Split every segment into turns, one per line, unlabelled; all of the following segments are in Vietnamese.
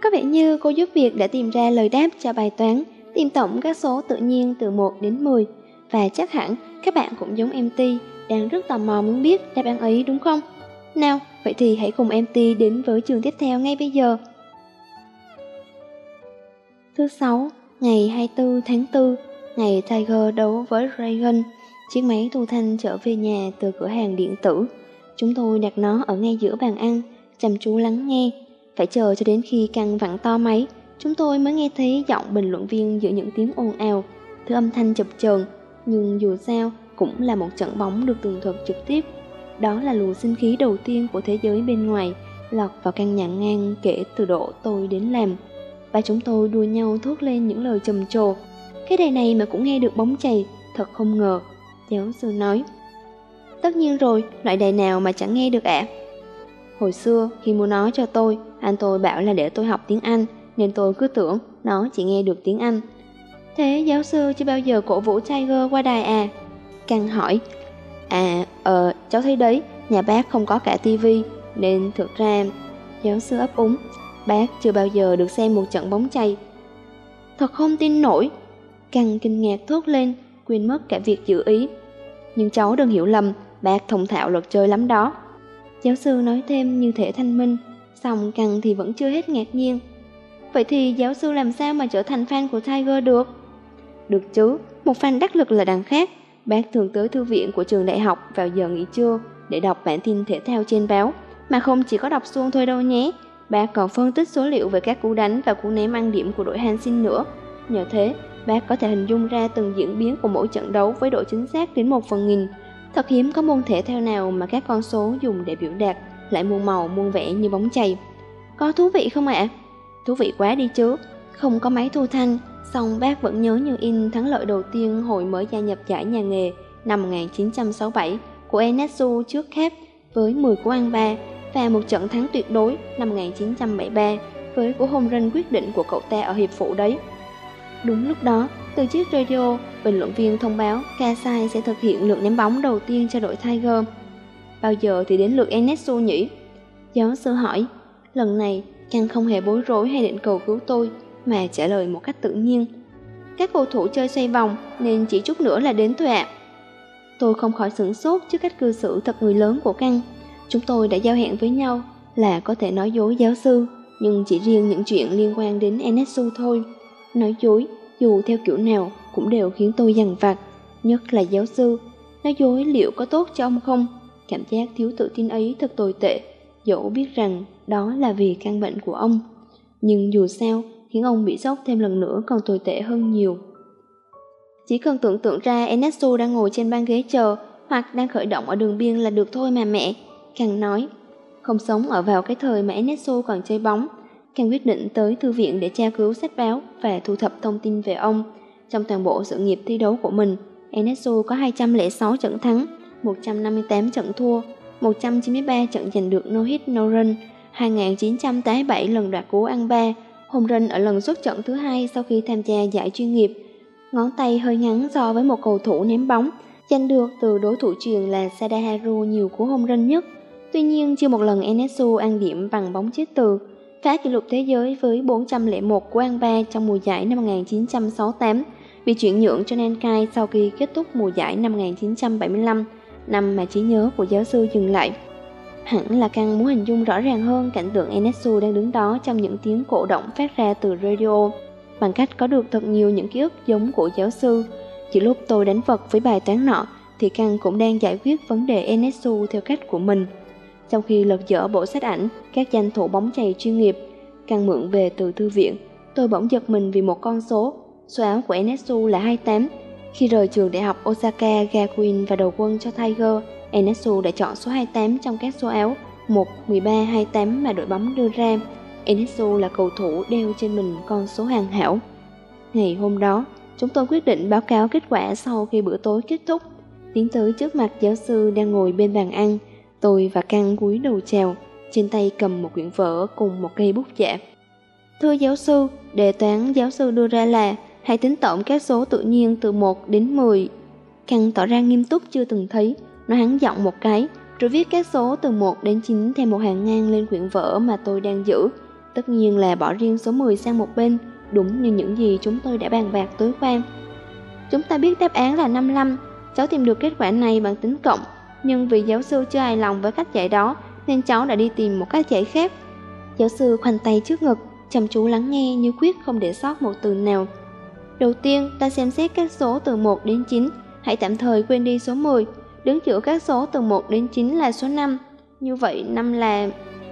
Có vẻ như cô giúp việc đã tìm ra lời đáp cho bài toán tìm tổng các số tự nhiên từ 1 đến 10. Và chắc hẳn các bạn cũng giống MT, đang rất tò mò muốn biết đáp án ấy đúng không? Nào, vậy thì hãy cùng MT đến với chương tiếp theo ngay bây giờ. Thứ 6, ngày 24 tháng 4, ngày Tiger đấu với Dragon. Chiếc máy thu thanh trở về nhà từ cửa hàng điện tử. Chúng tôi đặt nó ở ngay giữa bàn ăn, chăm chú lắng nghe. Phải chờ cho đến khi căng vặn to máy, chúng tôi mới nghe thấy giọng bình luận viên giữa những tiếng ồn ào, thứ âm thanh chập chờn, nhưng dù sao cũng là một trận bóng được tường thuật trực tiếp. Đó là luồng sinh khí đầu tiên của thế giới bên ngoài lọt vào căn nhà ngang kể từ độ tôi đến làm. Và chúng tôi đua nhau thốt lên những lời trầm trồ. Cái đài này mà cũng nghe được bóng chày, thật không ngờ, giáo sư nói. Tất nhiên rồi, loại đài nào mà chẳng nghe được ạ? Hồi xưa khi mua nó cho tôi, anh tôi bảo là để tôi học tiếng Anh, nên tôi cứ tưởng nó chỉ nghe được tiếng Anh. Thế giáo sư chưa bao giờ cổ vũ Tiger qua đài à? Căng hỏi. Cháu thấy đấy, nhà bác không có cả tivi, nên thực ra... Giáo sư ấp úng. Bác chưa bao giờ được xem một trận bóng chày. Thật không tin nổi. Căng kinh ngạc thốt lên, quên mất cả việc giữ ý. Nhưng cháu đừng hiểu lầm, bác thông thạo luật chơi lắm đó. Giáo sư nói thêm như thể thanh minh. Xong Căng thì vẫn chưa hết ngạc nhiên. Vậy thì giáo sư làm sao mà trở thành fan của Tiger được? Được chứ, một fan đắc lực là đằng khác. Bác thường tới thư viện của trường đại học vào giờ nghỉ trưa để đọc bản tin thể thao trên báo. Mà không chỉ có đọc suông thôi đâu nhé. Bác còn phân tích số liệu về các cú đánh và cú ném ăn điểm của đội Hanshin nữa. Nhờ thế, bác có thể hình dung ra từng diễn biến của mỗi trận đấu với độ chính xác đến 1/1000. Thật hiếm có môn thể thao nào mà các con số dùng để biểu đạt lại muôn màu muôn vẻ như bóng chày. Có thú vị không ạ? Thú vị quá đi chứ. Không có máy thu thanh, song bác vẫn nhớ như in thắng lợi đầu tiên hồi mới gia nhập giải nhà nghề năm 1967 của Enetsu trước Kép với 10 cú ăn 3 và một trận thắng tuyệt đối năm 1973 với cú home run quyết định của cậu ta ở hiệp phụ đấy. Đúng lúc đó, từ chiếc radio, bình luận viên thông báo Kasai sẽ thực hiện lượt ném bóng đầu tiên cho đội Tiger. Bao giờ thì đến lượt Enetsu nhỉ? Giáo sư hỏi. Lần này, Căng không hề bối rối hay định cầu cứu tôi, mà trả lời một cách tự nhiên. Các cầu thủ chơi xoay vòng nên chỉ chút nữa là đến thôi ạ. Tôi không khỏi sửng sốt trước cách cư xử thật người lớn của Căng. Chúng tôi đã giao hẹn với nhau là có thể nói dối giáo sư, nhưng chỉ riêng những chuyện liên quan đến Enetsu thôi. Nói dối, dù theo kiểu nào, cũng đều khiến tôi dằn vặt. Nhất là giáo sư. Nói dối liệu có tốt cho ông không? Cảm giác thiếu tự tin ấy thật tồi tệ, dẫu biết rằng đó là vì căn bệnh của ông. Nhưng dù sao, khiến ông bị sốc thêm lần nữa còn tồi tệ hơn nhiều. Chỉ cần tưởng tượng ra Enetsu đang ngồi trên băng ghế chờ, hoặc đang khởi động ở đường biên là được thôi mà mẹ. Càng nói, không sống ở vào cái thời mà Enetsu còn chơi bóng. Càng quyết định tới thư viện để tra cứu sách báo và thu thập thông tin về ông. Trong toàn bộ sự nghiệp thi đấu của mình, Enetsu có 206 trận thắng, 158 trận thua, 193 trận giành được no hit no run, 2.987 lần đoạt cú ăn 3, home run ở lần xuất trận thứ 2 sau khi tham gia giải chuyên nghiệp. Ngón tay hơi ngắn so với một cầu thủ ném bóng, giành được từ đối thủ truyền là Sadaharu nhiều cú home run nhất. Tuy nhiên, chưa một lần Enetsu ăn điểm bằng bóng chết từ, phá kỷ lục thế giới với 401 cú ăn 3 trong mùa giải năm 1968, bị chuyển nhượng cho Nankai sau khi kết thúc mùa giải năm 1975, năm mà trí nhớ của giáo sư dừng lại. Hẳn là Căng muốn hình dung rõ ràng hơn cảnh tượng Enetsu đang đứng đó trong những tiếng cổ động phát ra từ radio, bằng cách có được thật nhiều những ký ức giống của giáo sư. Chỉ lúc tôi đánh vật với bài toán nọ, thì Căng cũng đang giải quyết vấn đề Enetsu theo cách của mình. Trong khi lật dở bộ sách ảnh các danh thủ bóng chày chuyên nghiệp, Căng mượn về từ thư viện, tôi bỗng giật mình vì một con số. Số áo của Enetsu là 28. Khi rời trường đại học Osaka Gakuin và đầu quân cho Tiger, Enetsu đã chọn số 28 trong các số áo 1, 13, 28 mà đội bóng đưa ra. Enetsu là cầu thủ đeo trên mình con số hoàn hảo. Ngày hôm đó, chúng tôi quyết định báo cáo kết quả sau khi bữa tối kết thúc. Tiến tới trước mặt giáo sư đang ngồi bên bàn ăn, tôi và Căng cúi đầu chào, trên tay cầm một quyển vở cùng một cây bút chạ. Thưa giáo sư, đề toán giáo sư đưa ra là hãy tính tổng các số tự nhiên từ 1 đến 10. Căng tỏ ra nghiêm túc chưa từng thấy, nó hắn giọng một cái, rồi viết các số từ 1 đến 9 theo một hàng ngang lên quyển vở mà tôi đang giữ. tất nhiên là bỏ riêng số 10 sang một bên, đúng như những gì chúng tôi đã bàn bạc tối qua. Chúng ta biết đáp án là 55, cháu tìm được kết quả này bằng tính cộng, nhưng vì giáo sư chưa hài lòng với cách giải đó nên cháu đã đi tìm một cách giải khác. Giáo sư khoanh tay trước ngực, chăm chú lắng nghe như quyết không để sót một từ nào. Đầu tiên, ta xem xét các số từ 1 đến 9, hãy tạm thời quên đi số 10. Đứng giữa các số từ 1 đến 9 là số 5. Như vậy 5 là...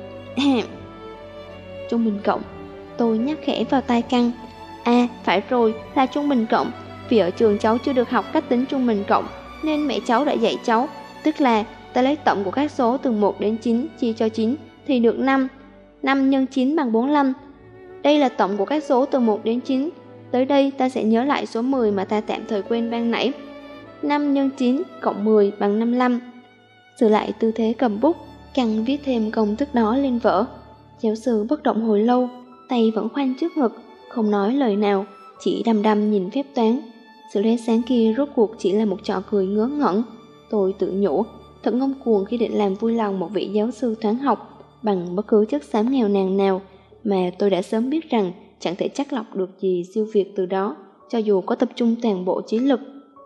trung bình cộng. Tôi nhắc khẽ vào tai Căng. À, phải rồi, là trung bình cộng. Vì ở trường cháu chưa được học cách tính trung bình cộng, nên mẹ cháu đã dạy cháu. Tức là ta lấy tổng của các số từ 1 đến 9 chia cho 9 thì được 5. 5 nhân 9 bằng 45. Đây là tổng của các số từ 1 đến 9. Tới đây ta sẽ nhớ lại số 10 mà ta tạm thời quên ban nãy. 5 nhân 9 cộng 10 bằng 55. Sửa lại tư thế cầm bút, Căng viết thêm công thức đó lên vở. Giáo sư bất động hồi lâu, tay vẫn khoanh trước ngực, không nói lời nào, chỉ đăm đăm nhìn phép toán. Sự lóe sáng kia rốt cuộc chỉ là một trò cười ngớ ngẩn. Tôi tự nhủ, thật ngông cuồng khi định làm vui lòng một vị giáo sư toán học bằng bất cứ chất xám nghèo nàn nào, mà tôi đã sớm biết rằng chẳng thể chắc lọc được gì siêu việt từ đó, cho dù có tập trung toàn bộ trí lực.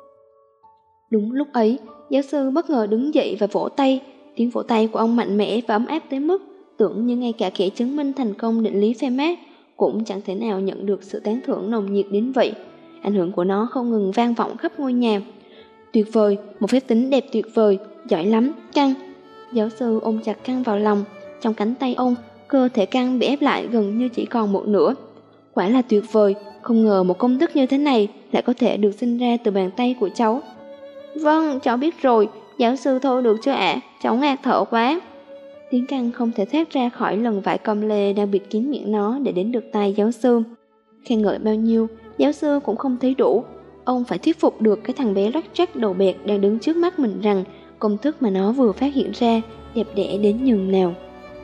Đúng lúc ấy, giáo sư bất ngờ đứng dậy và vỗ tay. Tiếng vỗ tay của ông mạnh mẽ và ấm áp tới mức tưởng như ngay cả kẻ chứng minh thành công định lý Fermat cũng chẳng thể nào nhận được sự tán thưởng nồng nhiệt đến vậy. Ảnh hưởng của nó không ngừng vang vọng khắp ngôi nhà. Tuyệt vời, một phép tính đẹp tuyệt vời, giỏi lắm, Căng. Giáo sư ôm chặt Căng vào lòng. Trong cánh tay ông, cơ thể Căng bị ép lại gần như chỉ còn một nửa. Quả là tuyệt vời, không ngờ một công thức như thế này lại có thể được sinh ra từ bàn tay của cháu. Vâng, cháu biết rồi, giáo sư thôi được chưa ạ? Cháu ngạt thở quá. Tiếng Căng không thể thoát ra khỏi lần vải com lê đang bịt kín miệng nó để đến được tai giáo sư. Khen ngợi bao nhiêu, giáo sư cũng không thấy đủ. Ông phải thuyết phục được cái thằng bé lắc trắc đầu bẹt đang đứng trước mắt mình rằng công thức mà nó vừa phát hiện ra đẹp đẽ đến nhường nào.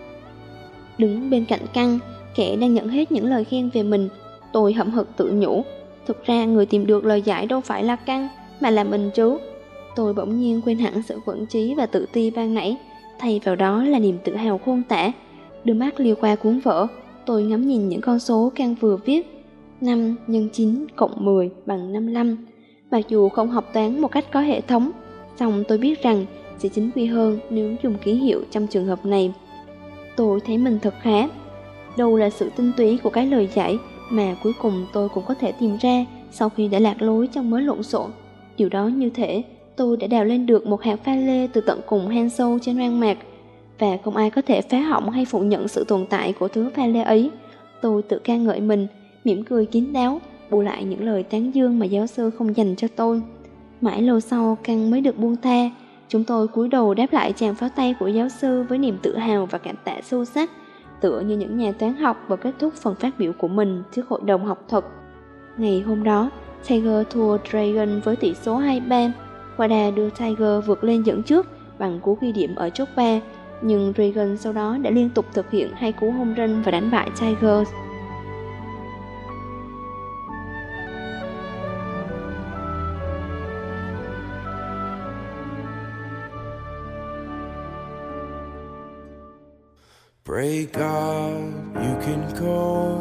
Đứng bên cạnh Căng, kẻ đang nhận hết những lời khen về mình, tôi hậm hực tự nhủ, thực ra người tìm được lời giải đâu phải là Căng, mà là mình chứ. Tôi bỗng nhiên quên hẳn sự quẫn trí và tự ti ban nãy, thay vào đó là niềm tự hào khôn tả. Đôi mắt liêu qua cuốn vở, tôi ngắm nhìn những con số Căng vừa viết. 5 nhân 9 cộng 10 bằng 55. Mặc dù không học toán một cách có hệ thống, song tôi biết rằng sẽ chính quy hơn nếu dùng ký hiệu trong trường hợp này. Tôi thấy mình thật khá. Đâu là sự tinh túy của cái lời giải mà cuối cùng tôi cũng có thể tìm ra sau khi đã lạc lối trong mớ lộn xộn. Điều đó như thể tôi đã đào lên được một hạt pha lê từ tận cùng hang sâu trên hoang mạc, và không ai có thể phá hỏng hay phủ nhận sự tồn tại của thứ pha lê ấy. Tôi tự ca ngợi mình, mỉm cười kín đáo, bù lại những lời tán dương mà giáo sư không dành cho tôi. Mãi lâu sau Căng mới được buông tha. Chúng tôi cúi đầu đáp lại tràng pháo tay của giáo sư với niềm tự hào và cảm tạ sâu sắc, tựa như những nhà toán học vừa kết thúc phần phát biểu của mình trước hội đồng học thuật. Ngày hôm đó, Tiger thua Dragon với tỷ số 2-3. Wada đưa Tiger vượt lên dẫn trước bằng cú ghi điểm ở chốt 3, nhưng Dragon sau đó đã liên tục thực hiện 2 cú home run và đánh bại Tiger.
Break out, you can go.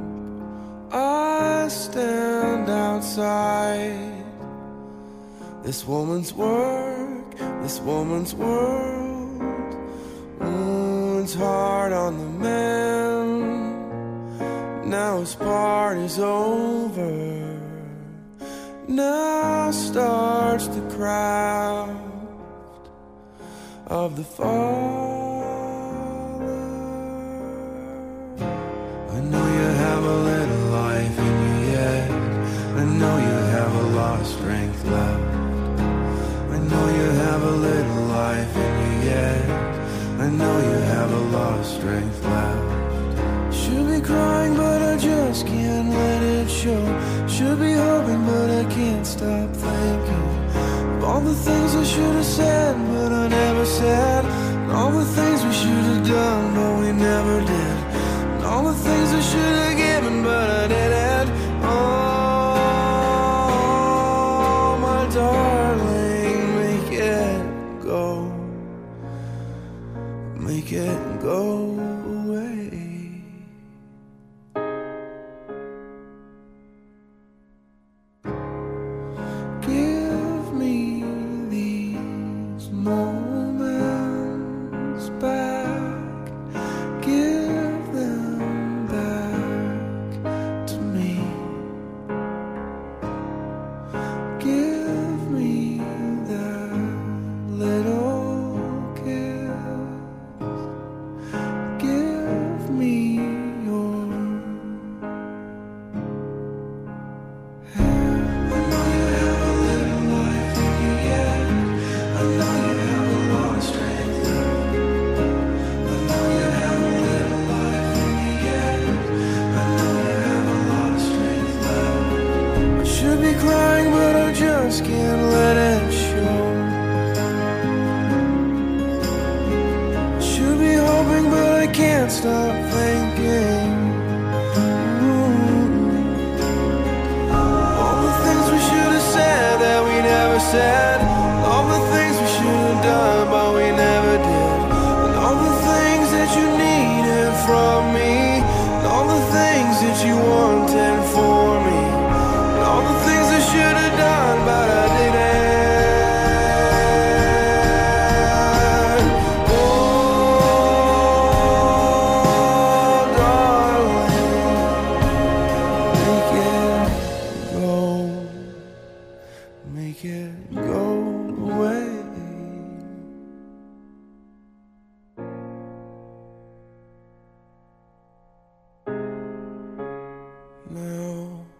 I stand outside. This woman's work, this woman's world. It's hard on the man. Now his part is over. Now starts the craft of the fall. I know you have a little life in you yet. I know you have a lot of strength left. I know you have a little life in you yet. I know you have a lot of strength left. Should be crying but I just can't let it show. Should be hoping but I can't stop thinking of all the things I should have said but I never said. And all the things we should have done but we never did. All the things I should have given but I didn't. Oh, my darling, make it go. Make it go away. crying, but I just can't let it show. Should be hoping, but I can't stop thinking. All the things we should have said that we never said. All the things we should have done, but we never did. And all the things that you needed from me. And all the things that you wanted for me. And all the things I should have done, but I didn't. Make it go away. Now